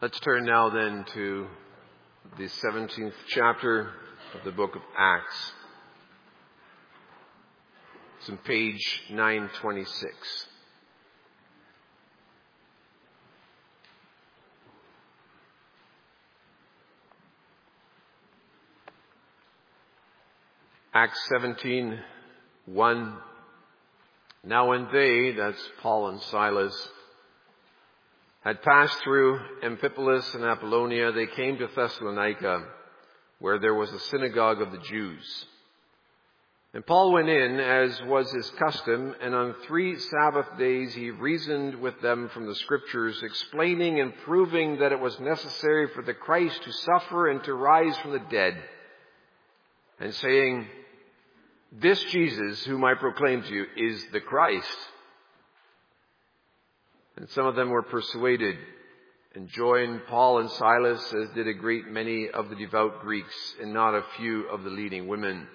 Let's turn now then to the 17th chapter of the book of Acts. It's on page 926. Acts 17:1. Now when they, that's Paul and Silas, had passed through Amphipolis and Apollonia, they came to Thessalonica, where there was a synagogue of the Jews. And Paul went in, as was his custom, and on 3 Sabbath days he reasoned with them from the Scriptures, explaining and proving that it was necessary for the Christ to suffer and to rise from the dead, and saying, "This Jesus, whom I proclaim to you, is the Christ." And some of them were persuaded and joined Paul and Silas, as did a great many of the devout Greeks, and not a few of the leading women.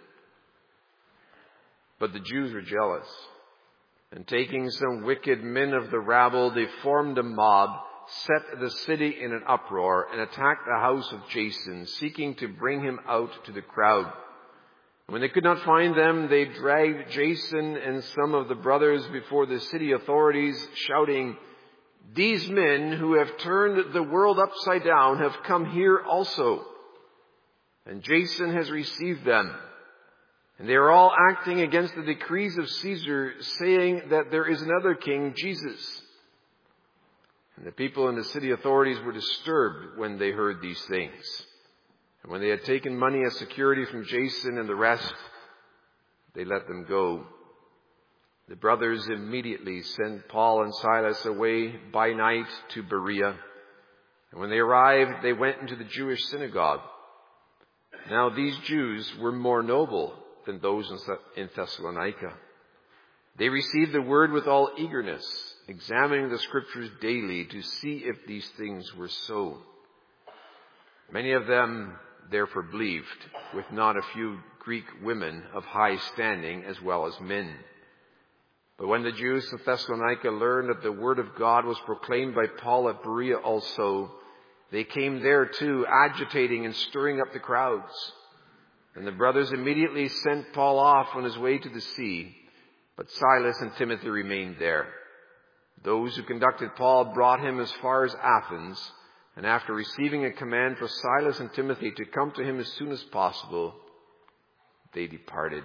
But the Jews were jealous, and taking some wicked men of the rabble, they formed a mob, set the city in an uproar, and attacked the house of Jason, seeking to bring him out to the crowd. When they could not find them, they dragged Jason and some of the brothers before the city authorities, shouting, "These men who have turned the world upside down have come here also. And Jason has received them. And they are all acting against the decrees of Caesar, saying that there is another king, Jesus." And the people and the city authorities were disturbed when they heard these things. And when they had taken money as security from Jason and the rest, they let them go. The brothers immediately sent Paul and Silas away by night to Berea. And when they arrived, they went into the Jewish synagogue. Now these Jews were more noble than those in Thessalonica. They received the word with all eagerness, examining the Scriptures daily to see if these things were so. Many of them therefore believed, with not a few Greek women of high standing as well as men. But when the Jews of Thessalonica learned that the word of God was proclaimed by Paul at Berea also, they came there too, agitating and stirring up the crowds. And the brothers immediately sent Paul off on his way to the sea, but Silas and Timothy remained there. Those who conducted Paul brought him as far as Athens, and after receiving a command for Silas and Timothy to come to him as soon as possible, they departed.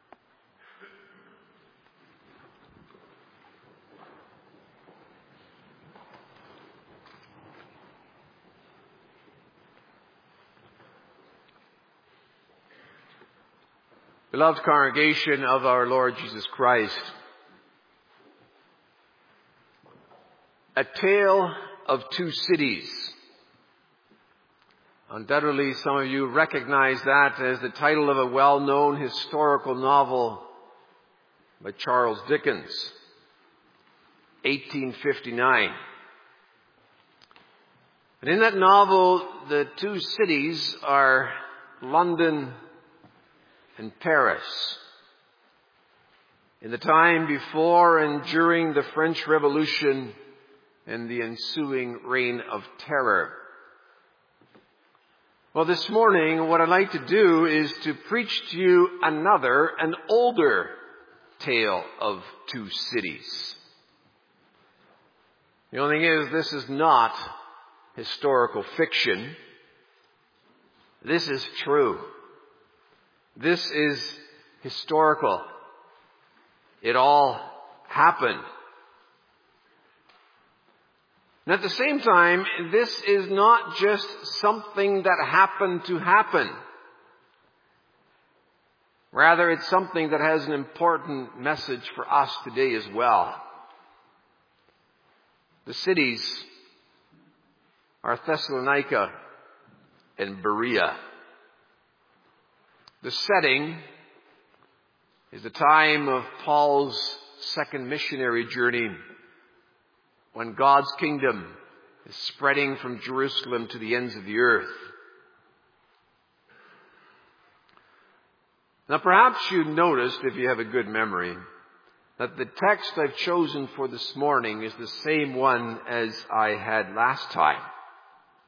Beloved congregation of our Lord Jesus Christ, a tale of 2 cities. Undoubtedly, some of you recognize that as the title of a well-known historical novel by Charles Dickens, 1859. And in that novel, the 2 cities are London and Paris. In the time before and during the French Revolution and the ensuing reign of terror. Well, this morning, what I'd like to do is to preach to you an older tale of 2 cities. The only thing is, this is not historical fiction. This is true. This is historical. It all happened. And at the same time, this is not just something that happened to happen. Rather, it's something that has an important message for us today as well. The cities are Thessalonica and Berea. The setting is the time of Paul's second missionary journey, when God's kingdom is spreading from Jerusalem to the ends of the earth. Now perhaps you noticed, if you have a good memory, that the text I've chosen for this morning is the same one as I had last time.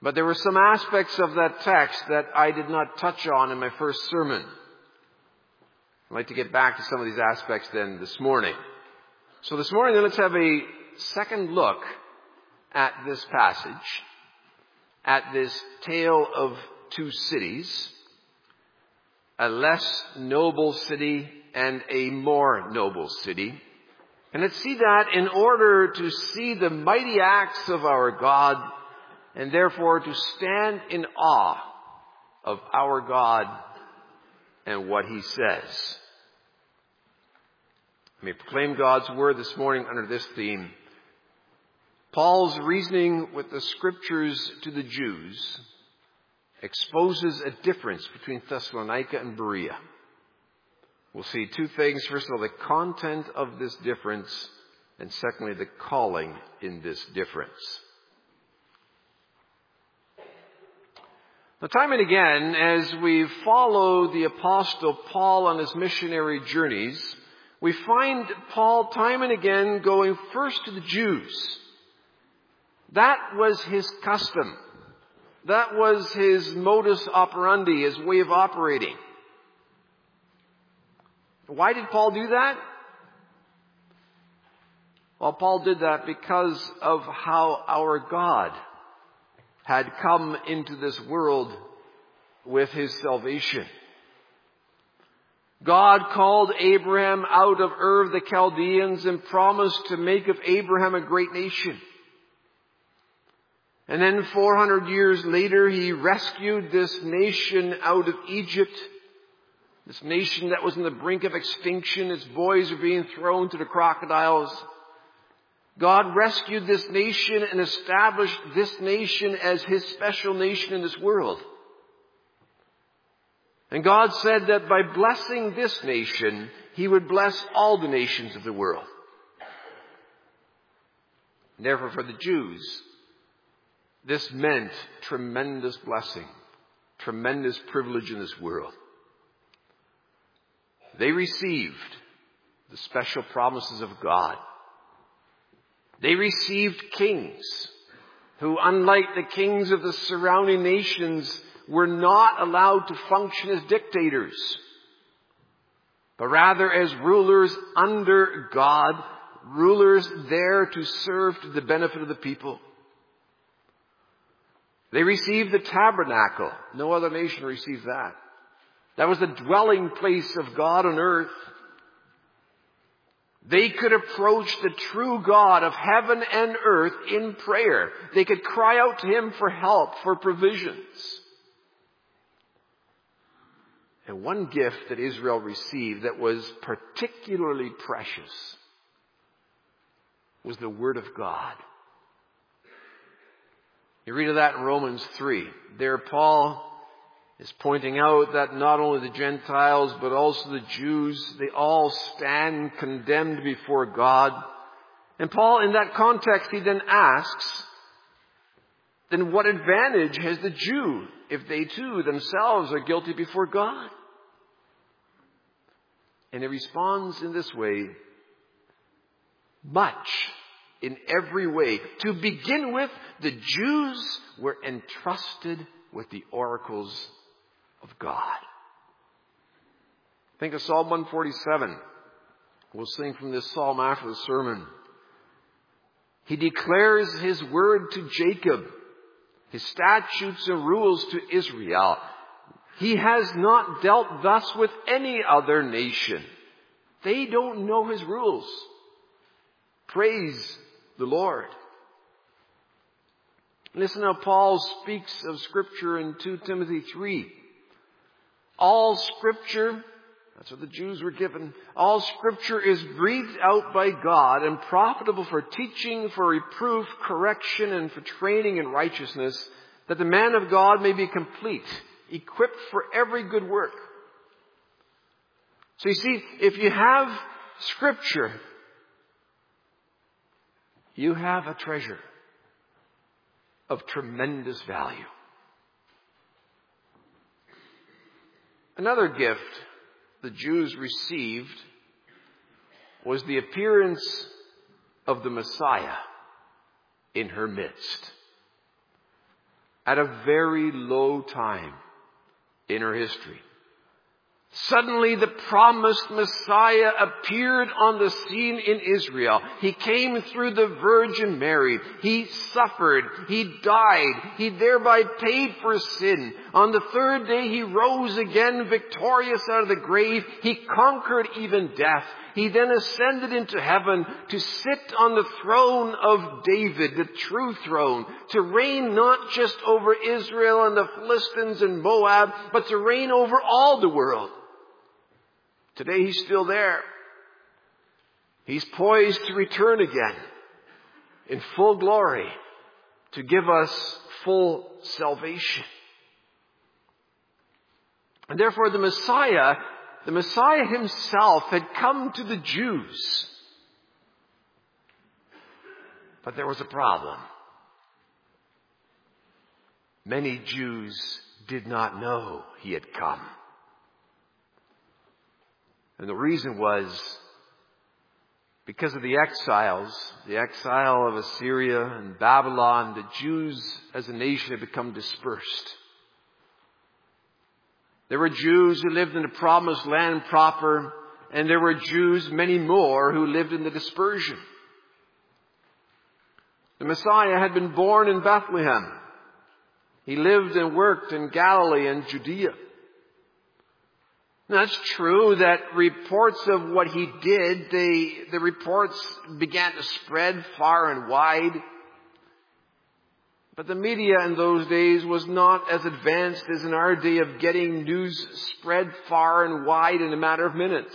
But there were some aspects of that text that I did not touch on in my first sermon. I'd like to get back to some of these aspects then this morning. So this morning, then, let's have a second look at this passage, at this tale of two cities, a less noble city and a more noble city. And let's see that in order to see the mighty acts of our God, and therefore to stand in awe of our God and what He says. I may proclaim God's word this morning under this theme. Paul's reasoning with the Scriptures to the Jews exposes a difference between Thessalonica and Berea. We'll see two things. First of all, the content of this difference, and secondly, the calling in this difference. Now, time and again, as we follow the Apostle Paul on his missionary journeys, we find Paul time and again going first to the Jews. That was his custom. That was his modus operandi, his way of operating. Why did Paul do that? Well, Paul did that because of how our God had come into this world with His salvation. God called Abraham out of Ur of the Chaldeans and promised to make of Abraham a great nation. And then 400 years later, He rescued this nation out of Egypt, this nation that was on the brink of extinction. Its boys were being thrown to the crocodiles. God rescued this nation and established this nation as His special nation in this world. And God said that by blessing this nation, He would bless all the nations of the world. And therefore, for the Jews, this meant tremendous blessing, tremendous privilege in this world. They received the special promises of God. They received kings who, unlike the kings of the surrounding nations, were not allowed to function as dictators, but rather as rulers under God, rulers there to serve to the benefit of the people. They received the tabernacle. No other nation received that. That was the dwelling place of God on earth. They could approach the true God of heaven and earth in prayer. They could cry out to Him for help, for provisions. And one gift that Israel received that was particularly precious was the Word of God. You read of that in Romans 3. There Paul is pointing out that not only the Gentiles but also the Jews, they all stand condemned before God. And Paul, in that context, he then asks, then what advantage has the Jew if they too themselves are guilty before God? And he responds in this way, much in every way. To begin with, the Jews were entrusted with the oracles of God. Think of Psalm 147. We'll sing from this psalm after the sermon. He declares His word to Jacob, His statutes and rules to Israel. He has not dealt thus with any other nation. They don't know His rules. Praise the Lord. Listen how Paul speaks of Scripture in 2 Timothy 3. All Scripture, that's what the Jews were given, all Scripture is breathed out by God and profitable for teaching, for reproof, correction, and for training in righteousness, that the man of God may be complete, equipped for every good work. So you see, if you have Scripture, you have a treasure of tremendous value. Another gift the Jews received was the appearance of the Messiah in her midst. at a very low time in her history. Suddenly the promised Messiah appeared on the scene in Israel. He came through the Virgin Mary. He suffered. He died. He thereby paid for sin. On the third day he rose again victorious out of the grave. He conquered even death. He then ascended into heaven to sit on the throne of David, the true throne, to reign not just over Israel and the Philistines and Moab, but to reign over all the world. Today he's still there. He's poised to return again in full glory to give us full salvation. And therefore the Messiah himself had come to the Jews. But there was a problem. Many Jews did not know he had come. And the reason was because of the exiles, the exile of Assyria and Babylon, the Jews as a nation had become dispersed. There were Jews who lived in the promised land proper, and there were Jews, many more, who lived in the dispersion. The Messiah had been born in Bethlehem. He lived and worked in Galilee and Judea. Now, it's true that reports of what he did, the reports began to spread far and wide. But the media in those days was not as advanced as in our day of getting news spread far and wide in a matter of minutes.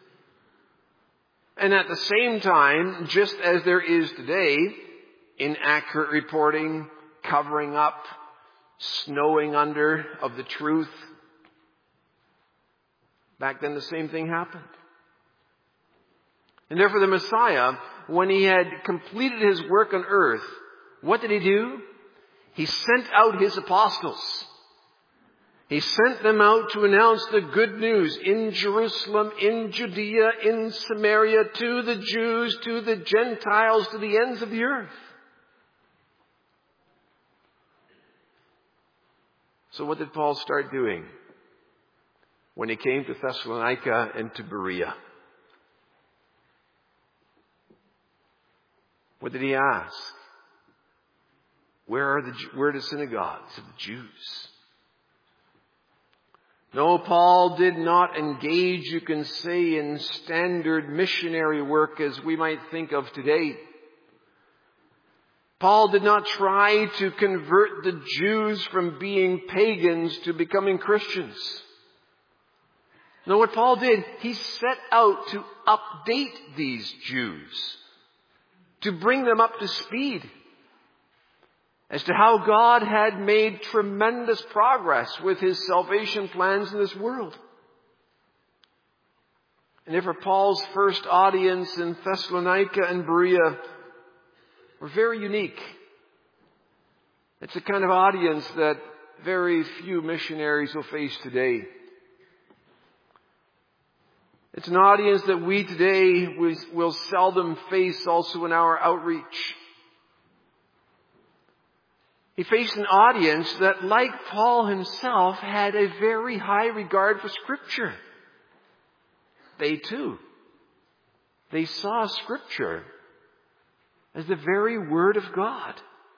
And at the same time, just as there is today, inaccurate reporting, covering up, snowing under of the truth, back then the same thing happened. And therefore the Messiah, when he had completed his work on earth, what did he do? He sent out his apostles. He sent them out to announce the good news in Jerusalem, in Judea, in Samaria, to the Jews, to the Gentiles, to the ends of the earth. So what did Paul start doing when he came to Thessalonica and to Berea? What did he ask? Where are the synagogues of the Jews? No, Paul did not engage, you can say, in standard missionary work as we might think of today. Paul did not try to convert the Jews from being pagans to becoming Christians. No, what Paul did, he set out to update these Jews, to bring them up to speed as to how God had made tremendous progress with his salvation plans in this world. And therefore Paul's first audience in Thessalonica and Berea were very unique. It's the kind of audience that very few missionaries will face today. It's an audience that we today will seldom face also in our outreach. He faced an audience that, like Paul himself, had a very high regard for Scripture. They too, they saw Scripture as the very Word of God.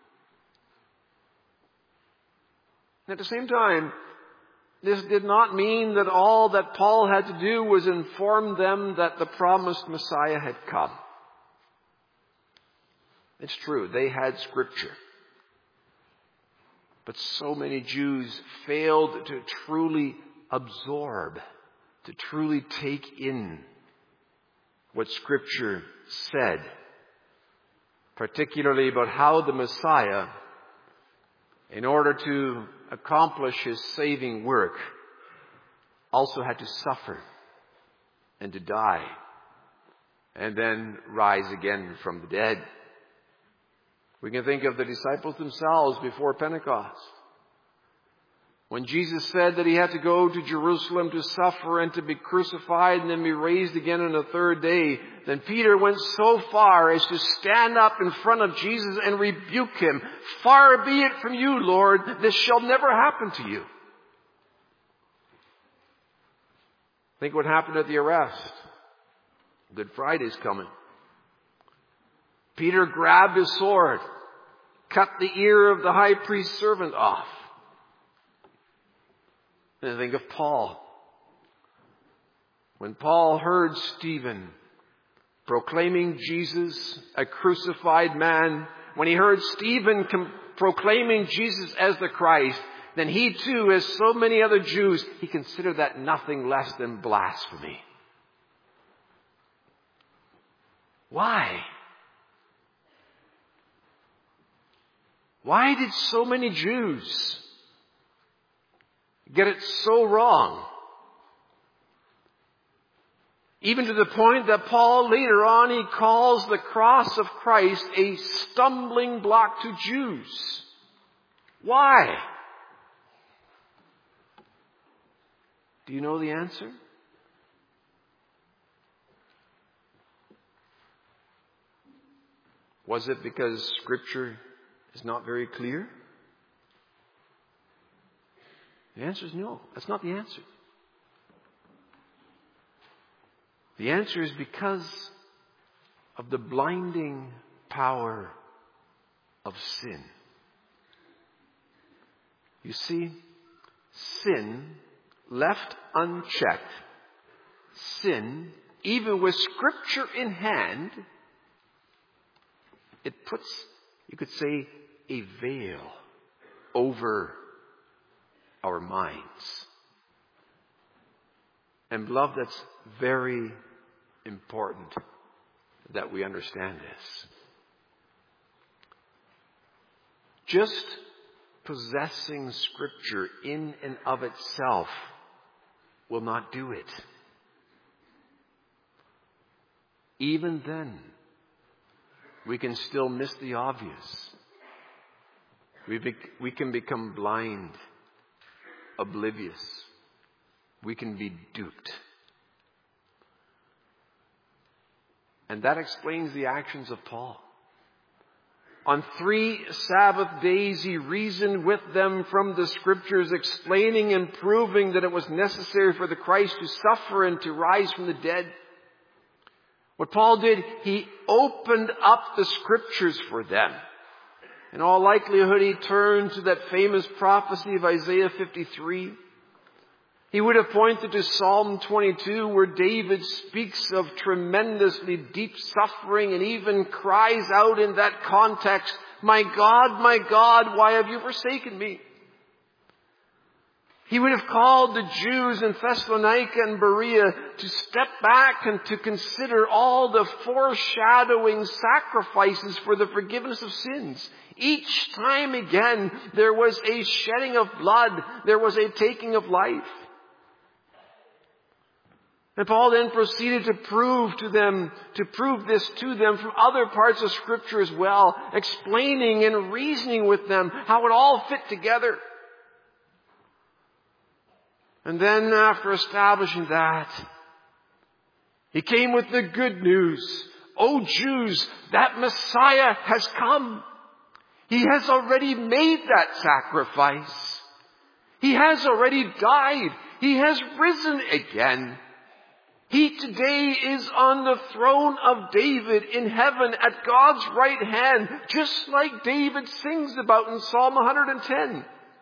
And at the same time, this did not mean that all that Paul had to do was inform them that the promised Messiah had come. It's true, they had Scripture. But so many Jews failed to truly absorb, to truly take in what Scripture said, particularly about how the Messiah, in order to accomplish his saving work, also had to suffer and to die and then rise again from the dead. We can think of the disciples themselves before Pentecost. When Jesus said that he had to go to Jerusalem to suffer and to be crucified and then be raised again on the third day, then Peter went so far as to stand up in front of Jesus and rebuke him. "Far be it from you, Lord, this shall never happen to you." Think what happened at the arrest. Good Friday's coming. Peter grabbed his sword, cut the ear of the high priest's servant off. And think of Paul. When Paul heard Stephen proclaiming Jesus, a crucified man, when he heard Stephen proclaiming Jesus as the Christ, then he too, as so many other Jews, he considered that nothing less than blasphemy. Why? Why did so many Jews get it so wrong? Even to the point that Paul later on, he calls the cross of Christ a stumbling block to Jews. Why? Do you know the answer? Was it because Scripture is not very clear? The answer is no. That's not the answer. The answer is because of the blinding power of sin. You see, sin, left unchecked, sin, even with Scripture in hand, it puts, you could say, a veil over our minds. And beloved, that's very important that we understand this. Just possessing Scripture in and of itself will not do it. Even then, we can still miss the obvious. We can become blind, oblivious. We can be duped. And that explains the actions of Paul. On 3 Sabbath days, he reasoned with them from the Scriptures, explaining and proving that it was necessary for the Christ to suffer and to rise from the dead. What Paul did, he opened up the Scriptures for them. In all likelihood, he turned to that famous prophecy of Isaiah 53. He would have pointed to Psalm 22, where David speaks of tremendously deep suffering and even cries out in that context, my God, why have you forsaken me?" He would have called the Jews in Thessalonica and Berea to step back and to consider all the foreshadowing sacrifices for the forgiveness of sins. Each time again, there was a shedding of blood. There was a taking of life. And Paul then proceeded to prove this to them from other parts of Scripture as well, explaining and reasoning with them how it all fit together. And then after establishing that, he came with the good news. "O Jews, that Messiah has come. He has already made that sacrifice. He has already died. He has risen again. He today is on the throne of David in heaven at God's right hand, just like David sings about in Psalm 110.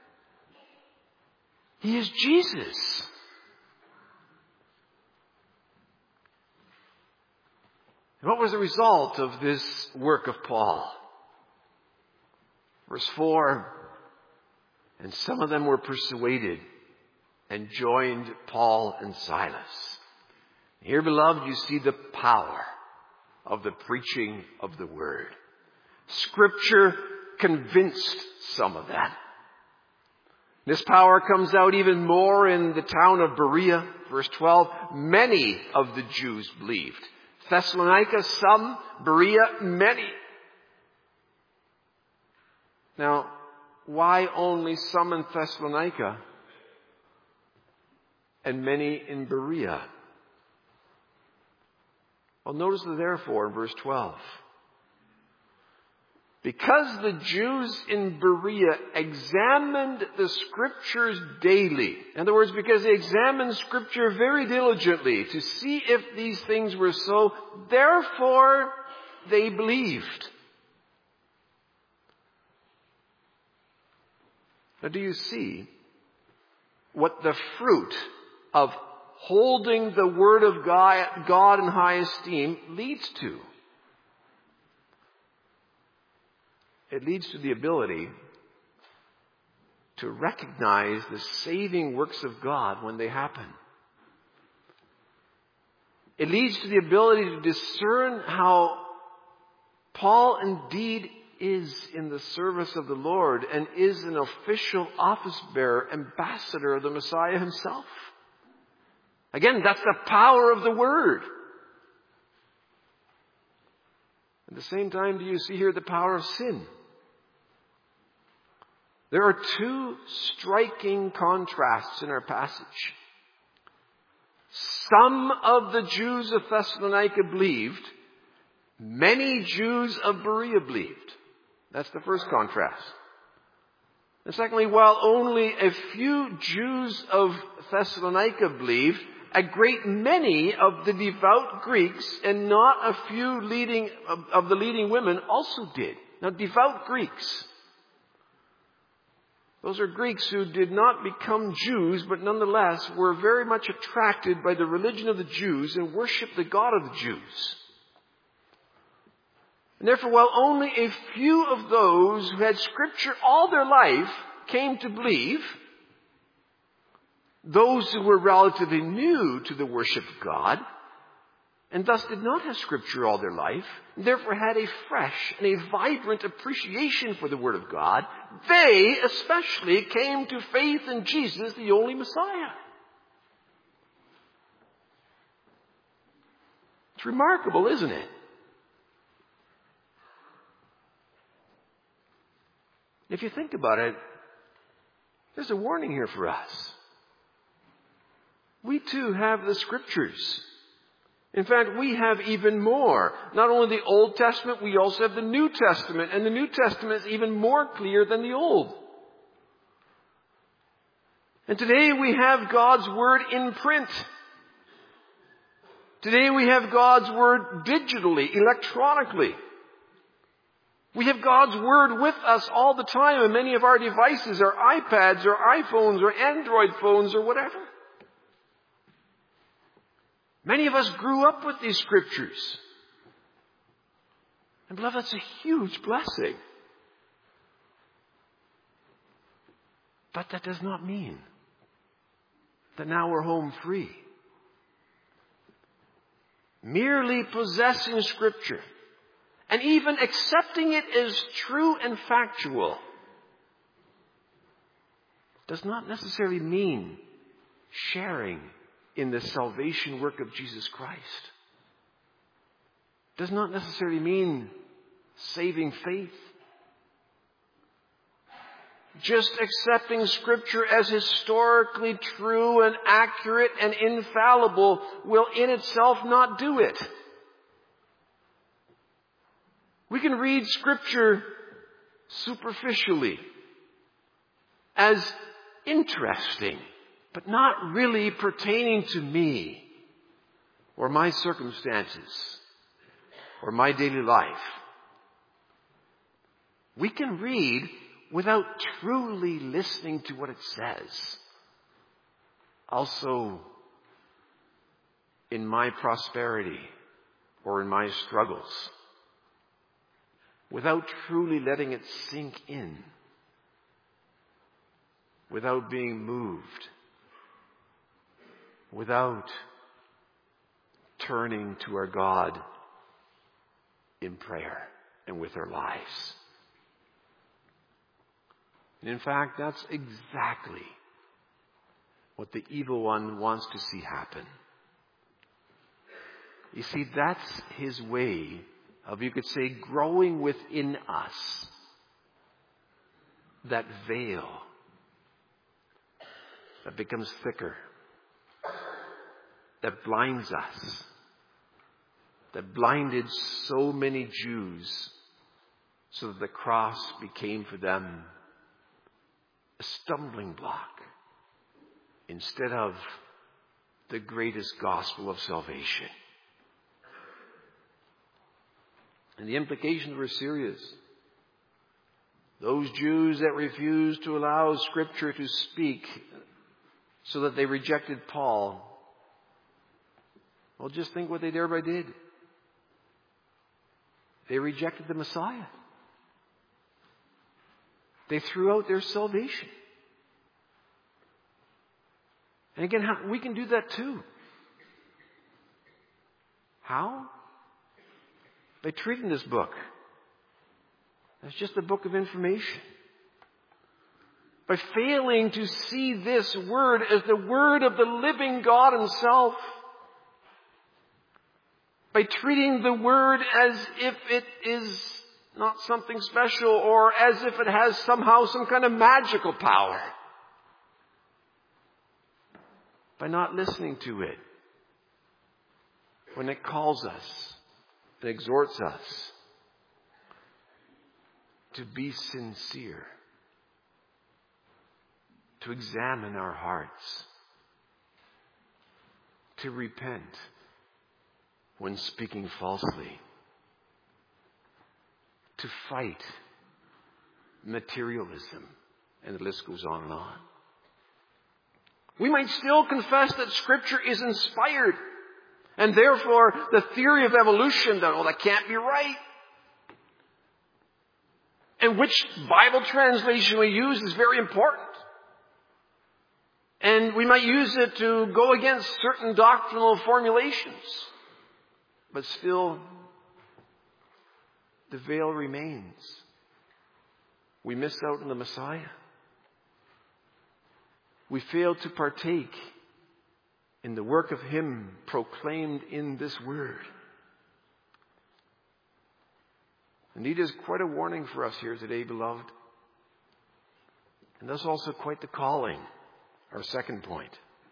He is Jesus." And what was the result of this work of Paul? Verse 4, "And some of them were persuaded and joined Paul and Silas." Here, beloved, you see the power of the preaching of the Word. Scripture convinced some of them. This power comes out even more in the town of Berea. Verse 12, "Many of the Jews believed." Thessalonica, some. Berea, many. Now, why only some in Thessalonica and many in Berea. Well, notice the therefore in verse 12. Because the Jews in Berea examined the Scriptures daily. In other words, because they examined Scripture very diligently to see if these things were so, therefore they believed. Now, do you see what the fruit of holding the Word of God in high esteem leads to? It leads to the ability to recognize the saving works of God when they happen. It leads to the ability to discern how Paul indeed is in the service of the Lord and is an official office bearer, ambassador of the Messiah himself. Again, that's the power of the Word. At the same time, do you see here the power of sin? There are two striking contrasts in our passage. Some of the Jews of Thessalonica believed. Many Jews of Berea believed. That's the first contrast. And secondly, while only a few Jews of Thessalonica believed, a great many of the devout Greeks and not a few of the leading women also did. Now, devout Greeks. Those are Greeks who did not become Jews, but nonetheless were very much attracted by the religion of the Jews and worshiped the God of the Jews. And therefore, while only a few of those who had Scripture all their life came to believe, those who were relatively new to the worship of God, and thus did not have Scripture all their life, and therefore had a fresh and a vibrant appreciation for the Word of God, they especially came to faith in Jesus, the only Messiah. It's remarkable, isn't it? If you think about it, there's a warning here for us. We too have the Scriptures. In fact, we have even more. Not only the Old Testament, we also have the New Testament. And the New Testament is even more clear than the Old. And today we have God's Word in print. Today we have God's Word digitally, electronically. We have God's Word with us all the time in many of our devices, our iPads, or iPhones, or Android phones, or whatever. Many of us grew up with these Scriptures. And beloved, that's a huge blessing. But that does not mean that now we're home free. Merely possessing Scripture and even accepting it as true and factual does not necessarily mean sharing in the salvation work of Jesus Christ. Does not necessarily mean saving faith. Just accepting Scripture as historically true and accurate and infallible will in itself not do it. We can read Scripture superficially as interesting, but not really pertaining to me or my circumstances or my daily life. We can read without truly listening to what it says. Also, in my prosperity or in my struggles, without truly letting it sink in, without being moved, without turning to our God in prayer and with our lives. And in fact, that's exactly what the evil one wants to see happen. You see, that's his way of, you could say, growing within us that veil that becomes thicker that blinds us, that blinded so many Jews, so that the cross became for them a stumbling block instead of the greatest gospel of salvation. And the implications were serious. Those Jews that refused to allow Scripture to speak, so that they rejected Paul, well, just think what they thereby did. They rejected the Messiah. They threw out their salvation. And again, we can do that too. How? By treating this book as just a book of information. By failing to see this word as the word of the living God himself. By treating the word as if it is not something special, or as if it has somehow some kind of magical power. By not listening to it when it calls us and exhorts us to be sincere, to examine our hearts, to repent when speaking falsely, to fight materialism, and the list goes on and on. We might still confess that Scripture is inspired, and therefore the theory of evolution, that can't be right. And which Bible translation we use is very important. And we might use it to go against certain doctrinal formulations. But still, the veil remains. We miss out on the Messiah. We fail to partake in the work of Him proclaimed in this word. Indeed, it is quite a warning for us here today, beloved. And thus also quite the calling, our second point.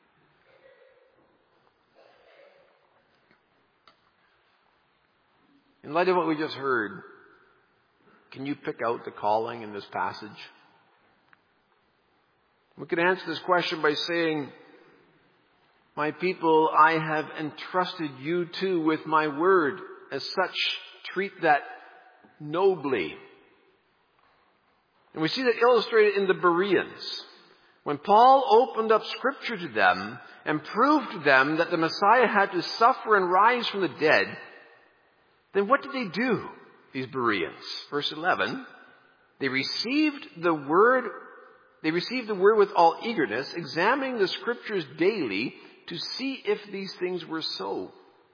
In light of what we just heard, can you pick out the calling in this passage? We could answer this question by saying, my people, I have entrusted you too with my word. As such, treat that nobly. And we see that illustrated in the Bereans. When Paul opened up Scripture to them and proved to them that the Messiah had to suffer and rise from the dead, then what did they do, these Bereans? Verse 11, they received the word with all eagerness, examining the Scriptures daily to see if these things were so.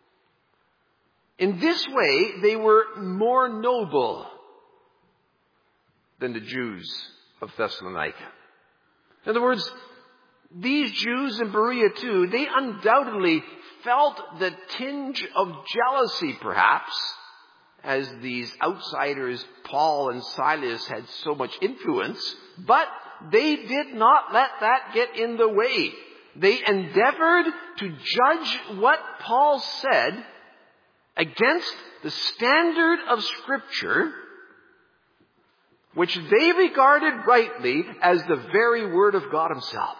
In this way, they were more noble than the Jews of Thessalonica. In other words, these Jews in Berea too, they undoubtedly felt the tinge of jealousy, perhaps, as these outsiders, Paul and Silas, had so much influence, but they did not let that get in the way. They endeavored to judge what Paul said against the standard of Scripture, which they regarded rightly as the very Word of God Himself.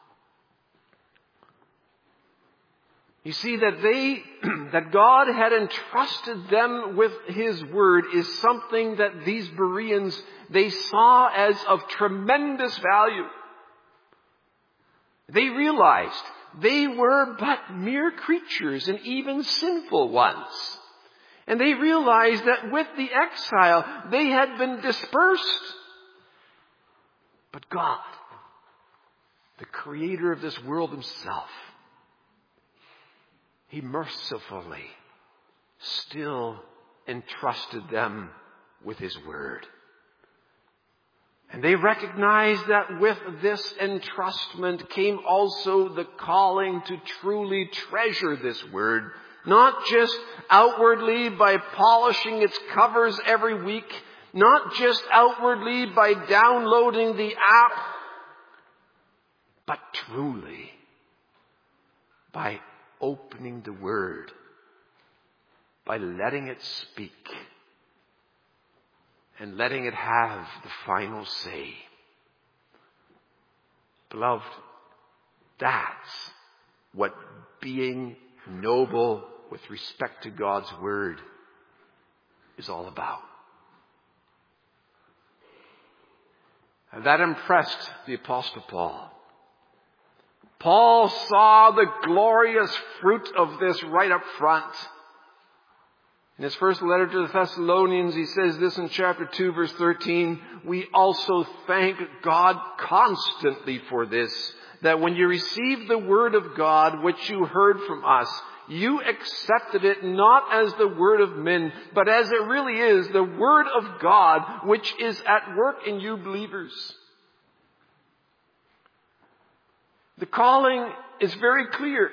You see, that God had entrusted them with His Word is something that these Bereans, they saw as of tremendous value. They realized they were but mere creatures and even sinful ones. And they realized that with the exile, they had been dispersed. But God, the Creator of this world Himself, He mercifully still entrusted them with His Word. And they recognized that with this entrustment came also the calling to truly treasure this Word, not just outwardly by polishing its covers every week, not just outwardly by downloading the app, but truly by opening the Word, by letting it speak and letting it have the final say. Beloved, that's what being noble with respect to God's Word is all about. And that impressed the Apostle Paul. Paul saw the glorious fruit of this right up front. In his first letter to the Thessalonians, he says this in chapter 2, verse 13, "We also thank God constantly for this, that when you received the word of God, which you heard from us, you accepted it not as the word of men, but as it really is, the word of God, which is at work in you believers." The calling is very clear.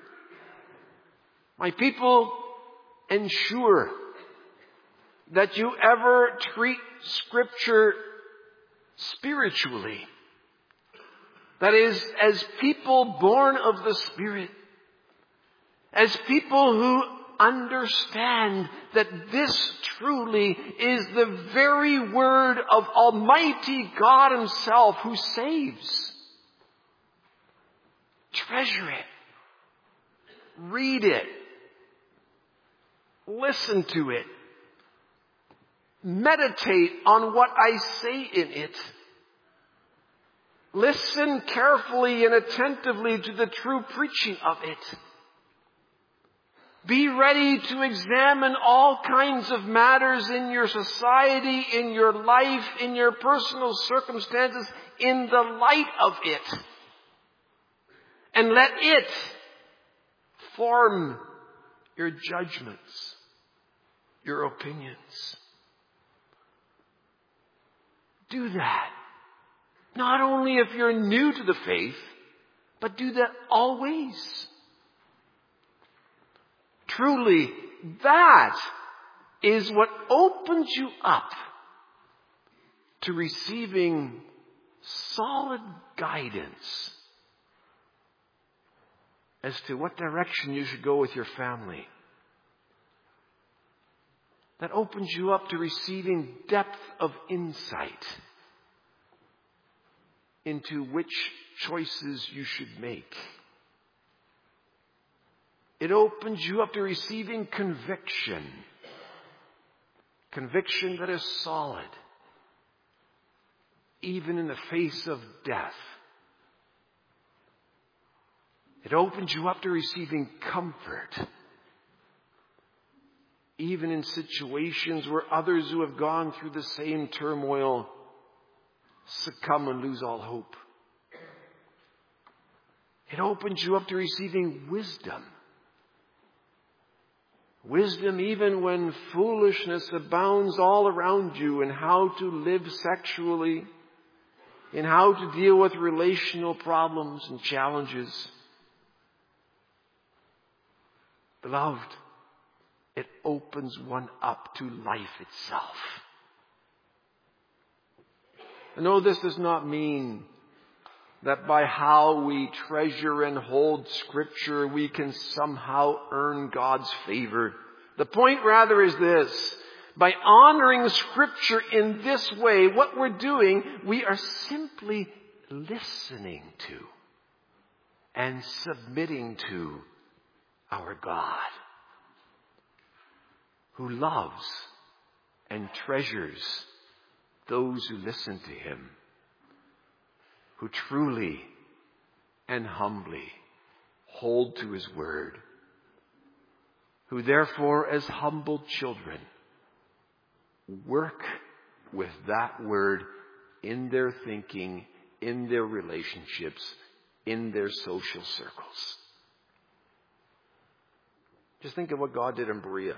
My people, ensure that you ever treat Scripture spiritually. That is, as people born of the Spirit. As people who understand that this truly is the very word of Almighty God Himself who saves. Treasure it. Read it. Listen to it. Meditate on what I say in it. Listen carefully and attentively to the true preaching of it. Be ready to examine all kinds of matters in your society, in your life, in your personal circumstances, in the light of it. And let it form your judgments, your opinions. Do that. Not only if you're new to the faith, but do that always. Truly, that is what opens you up to receiving solid guidance as to what direction you should go with your family. That opens you up to receiving depth of insight into which choices you should make. It opens you up to receiving conviction. Conviction that is solid, even in the face of death. It opens you up to receiving comfort, even in situations where others who have gone through the same turmoil succumb and lose all hope. It opens you up to receiving wisdom. Wisdom even when foolishness abounds all around you in how to live sexually, in how to deal with relational problems and challenges. Beloved, it opens one up to life itself. No, this does not mean that by how we treasure and hold Scripture, we can somehow earn God's favor. The point rather is this. By honoring Scripture in this way, what we're doing, we are simply listening to and submitting to our God, who loves and treasures those who listen to Him, who truly and humbly hold to His word, who therefore as humble children work with that word in their thinking, in their relationships, in their social circles. Just think of what God did in Berea.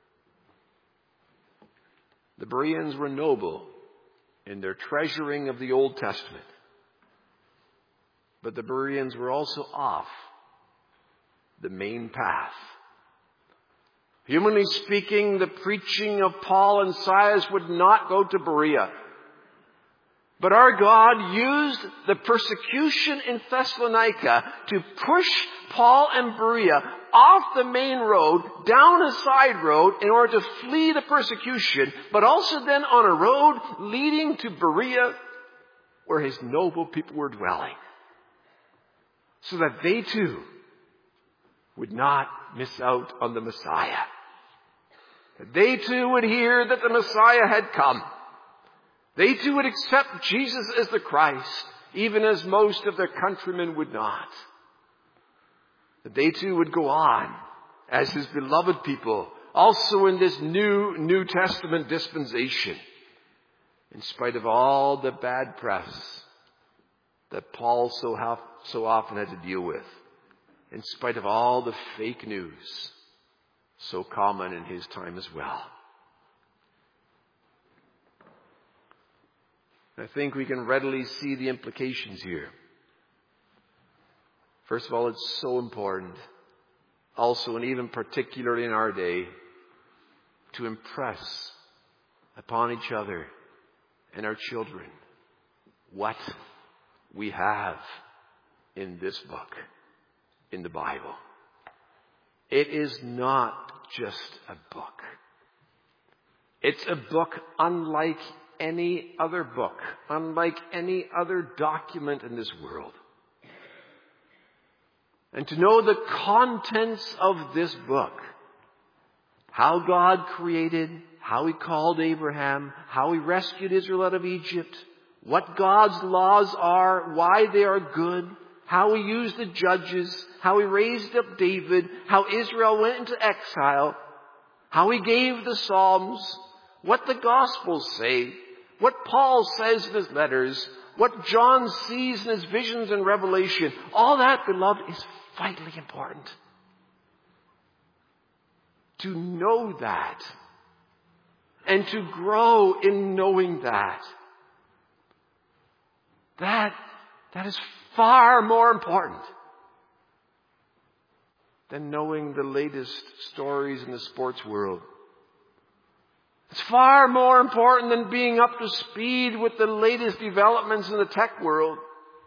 The Bereans were noble in their treasuring of the Old Testament. But the Bereans were also off the main path. Humanly speaking, the preaching of Paul and Silas would not go to Berea. But our God used the persecution in Thessalonica to push Paul and Berea off the main road, down a side road, in order to flee the persecution, but also then on a road leading to Berea, where his noble people were dwelling, so that they too would not miss out on the Messiah. That they too would hear that the Messiah had come. They too would accept Jesus as the Christ, even as most of their countrymen would not. That they too would go on as his beloved people, also in this New Testament dispensation, in spite of all the bad press that Paul so often had to deal with, in spite of all the fake news so common in his time as well. I think we can readily see the implications here. First of all, it's so important, also and even particularly in our day, to impress upon each other and our children what we have in this book, in the Bible. It is not just a book. It's a book unlike any other book, unlike any other document in this world. And to know the contents of this book, how God created, how he called Abraham, how he rescued Israel out of Egypt, what God's laws are, why they are good, how he used the judges, how he raised up David, how Israel went into exile, how he gave the Psalms, what the Gospels say, what Paul says in his letters, what John sees in his visions and revelation, all that, beloved, is vitally important. To know that and to grow in knowing that is far more important than knowing the latest stories in the sports world. It's far more important than being up to speed with the latest developments in the tech world.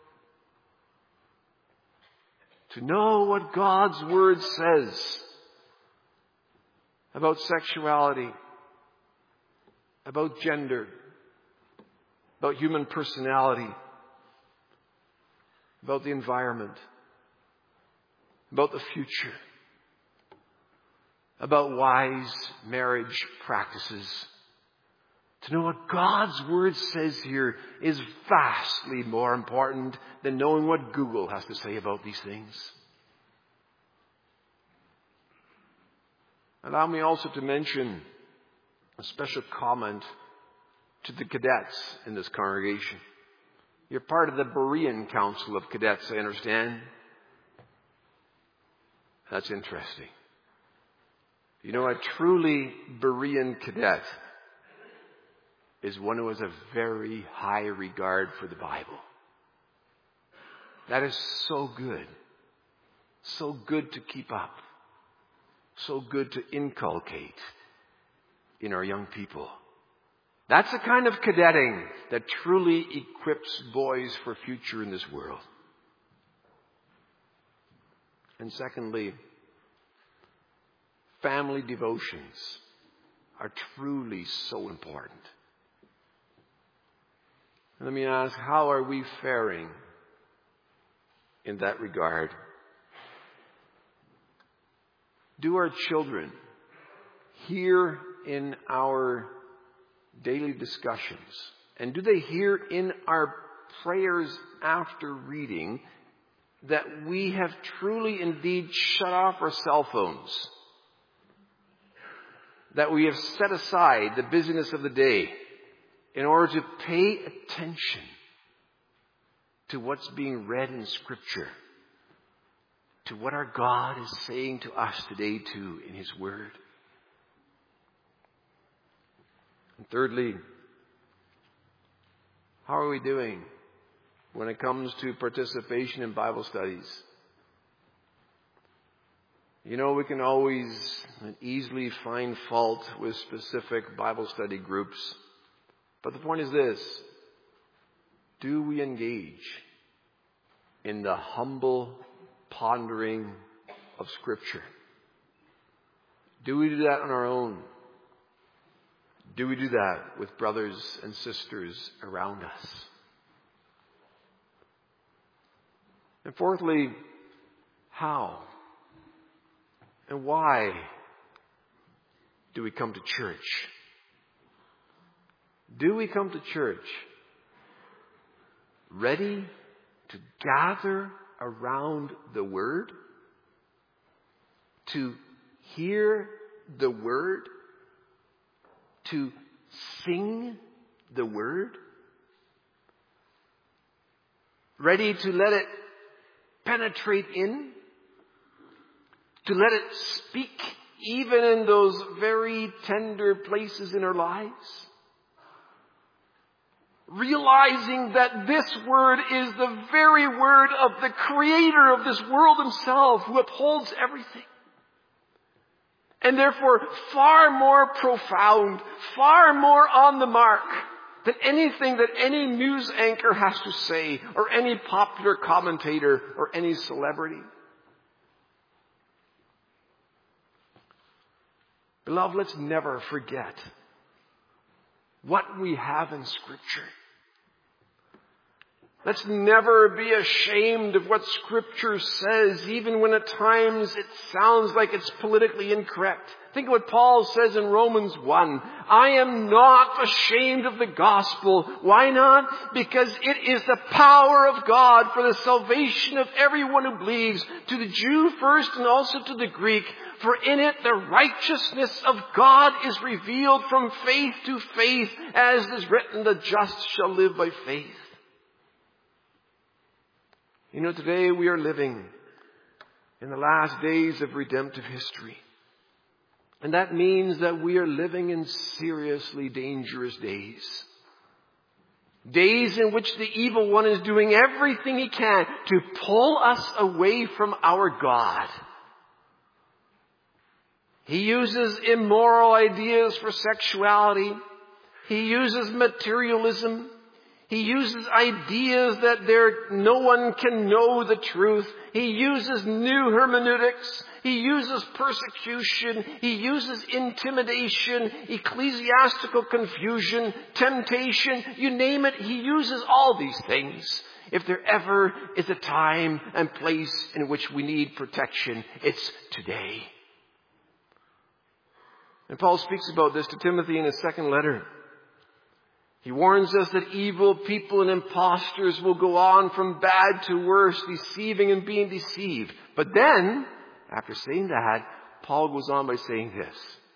To know what God's Word says about sexuality, about gender, about human personality, about the environment, about the future, about wise marriage practices. To know what God's Word says here is vastly more important than knowing what Google has to say about these things. Allow me also to mention a special comment to the cadets in this congregation. You're part of the Berean Council of Cadets, I understand. That's interesting. You know, a truly Berean cadet is one who has a very high regard for the Bible. That is so good. So good to keep up. So good to inculcate in our young people. That's the kind of cadetting that truly equips boys for future in this world. And secondly, family devotions are truly so important. And let me ask, how are we faring in that regard? Do our children hear in our daily discussions, and do they hear in our prayers after reading, that we have truly indeed shut off our cell phones? That we have set aside the busyness of the day in order to pay attention to what's being read in Scripture, to what our God is saying to us today too in His Word. And thirdly, how are we doing when it comes to participation in Bible studies? You know, we can always and easily find fault with specific Bible study groups. But the point is this: do we engage in the humble pondering of Scripture? Do we do that on our own? Do we do that with brothers and sisters around us? And fourthly, how and why do we come to church? Do we come to church ready to gather around the Word? To hear the Word? To sing the Word? Ready to let it penetrate in? To let it speak even in those very tender places in our lives? Realizing that this Word is the very Word of the Creator of this world Himself, who upholds everything. And therefore far more profound, far more on the mark than anything that any news anchor has to say, or any popular commentator, or any celebrity. Beloved, let's never forget what we have in Scripture. Let's never be ashamed of what Scripture says, even when at times it sounds like it's politically incorrect. Think of what Paul says in Romans 1. I am not ashamed of the gospel. Why not? Because it is the power of God for the salvation of everyone who believes, to the Jew first and also to the Greek. For in it the righteousness of God is revealed from faith to faith, as is written, the just shall live by faith. You know, today we are living in the last days of redemptive history. And that means that we are living in seriously dangerous days. Days in which the evil one is doing everything he can to pull us away from our God. He uses immoral ideas for sexuality. He uses materialism. He uses ideas that no one can know the truth. He uses new hermeneutics. He uses persecution. He uses intimidation, ecclesiastical confusion, temptation. You name it, he uses all these things. If there ever is a time and place in which we need protection, it's today. And Paul speaks about this to Timothy in his second letter. He warns us that evil people and impostors will go on from bad to worse, deceiving and being deceived. But then, after saying that, Paul goes on by saying this.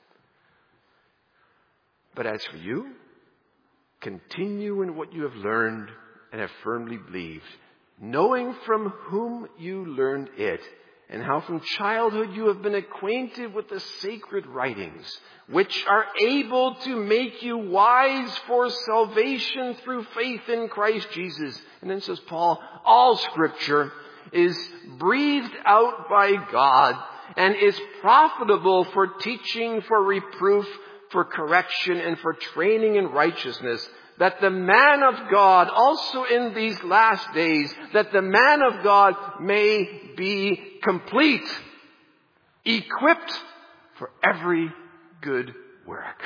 But as for you, continue in what you have learned and have firmly believed, knowing from whom you learned it, and how from childhood you have been acquainted with the sacred writings, which are able to make you wise for salvation through faith in Christ Jesus. And then says Paul, all Scripture is breathed out by God and is profitable for teaching, for reproof, for correction, and for training in righteousness, that the man of God, also in these last days, that the man of God may be complete, equipped for every good work.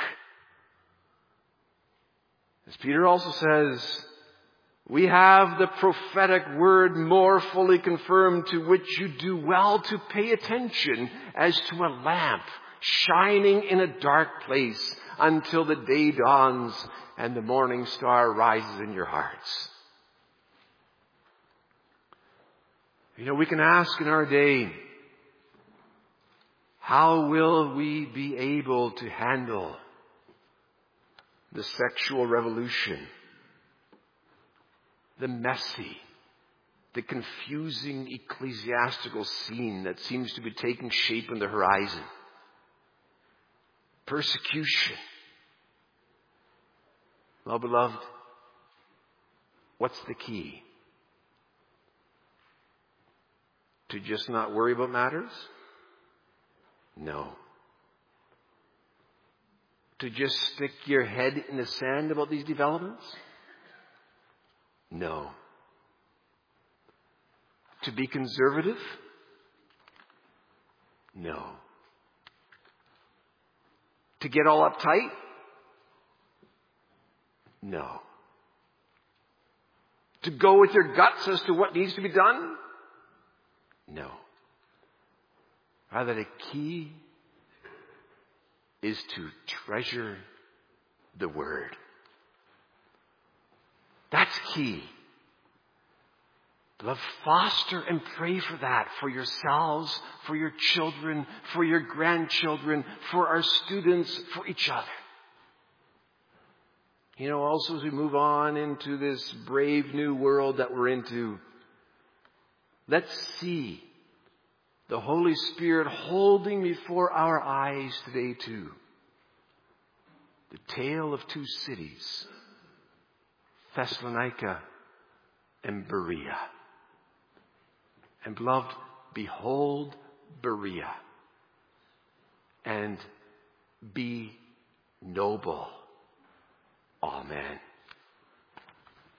As Peter also says, we have the prophetic word more fully confirmed, to which you do well to pay attention as to a lamp shining in a dark place until the day dawns and the morning star rises in your hearts. You know, we can ask in our day, how will we be able to handle the sexual revolution? The messy, the confusing ecclesiastical scene that seems to be taking shape on the horizon. Persecution. Well, beloved, what's the key? To just not worry about matters? No. To just stick your head in the sand about these developments? No. To be conservative? No. To get all uptight? No. To go with your guts as to what needs to be done? No. Rather, the key is to treasure the Word. That's key. Beloved, foster and pray for that, for yourselves, for your children, for your grandchildren, for our students, for each other. Also as we move on into this brave new world that we're into, let's see the Holy Spirit holding before our eyes today too the tale of two cities, Thessalonica and Berea. And beloved, behold Berea, and be noble. Amen.